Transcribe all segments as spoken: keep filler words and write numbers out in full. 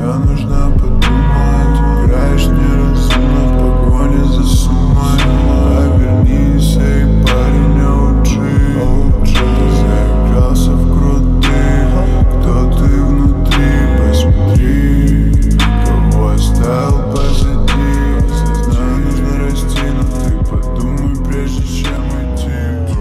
Иногда нужно подумать. Играешь неразумно в погоне за суммой. А вернись, эй, парень, оу-джи. Ты заигрался в крутых. Кто ты внутри? Посмотри, кого оставил позади. Знаю, нужно расти, но ты подумай, прежде чем идти.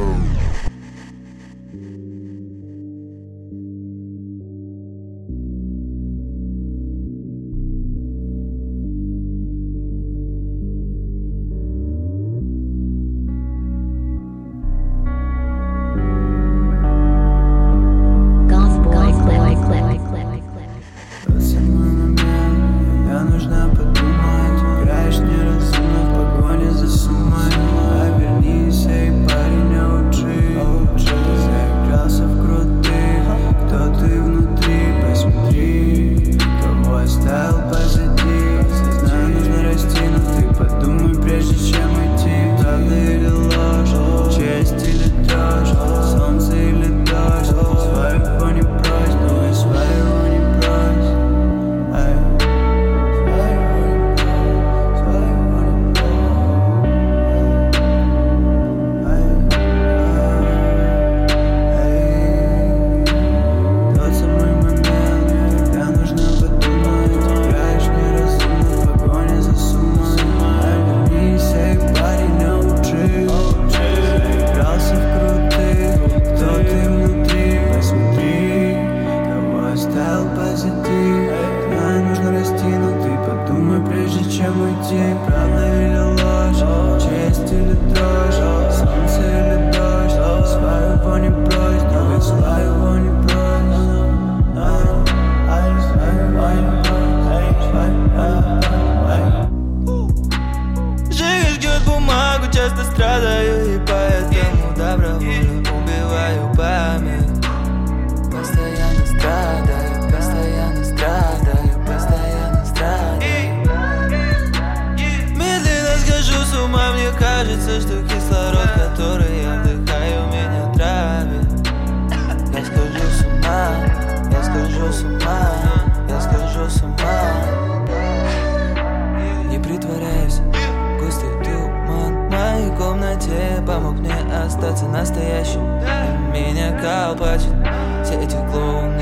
Тот самый момент, когда нужно подумать. Играешь неразумно в погоне за суммой. А вернись, эй, парень, оу-джи. Ты заигрался в крутых. Кто ты внутри? Посмотри, кого оставил позади. Знаю, нужно расти, но ты подумай, прежде чем идти. Правда или ложь, честь или дрожь, солнце или дождь. Своего не брось, но и своего не брось. Ай, своего не брось, своего не брось. Ай, ай, тот самый момент, когда нужно подумать. Играешь неразумно в погоне за суммой. А вернись, эй, парень, оу-джи. Заигрался в крутых. Кто ты внутри? Посмотри, кого оставил позади. Знаю, нужно расти, но ты подумай, прежде чем уйти. Правда или ложь, честь или дрожь, солнце или дождь. Своего не брось, но и своего не брось. Жизнь ждет бумагу, часто страдаю, и поэтому добровольно убиваю память. Постоянно страдаю, постоянно страдаю, постоянно страдаю. Медленно схожу с ума, мне кажется, что кислород, который я вдыхаю, меня травит. Я схожу с ума, я схожу с ума, я схожу с ума. Не притворяюсь, густой туман в моей комнате помог мне остаться настоящим. И меня колпачит все эти клоуны.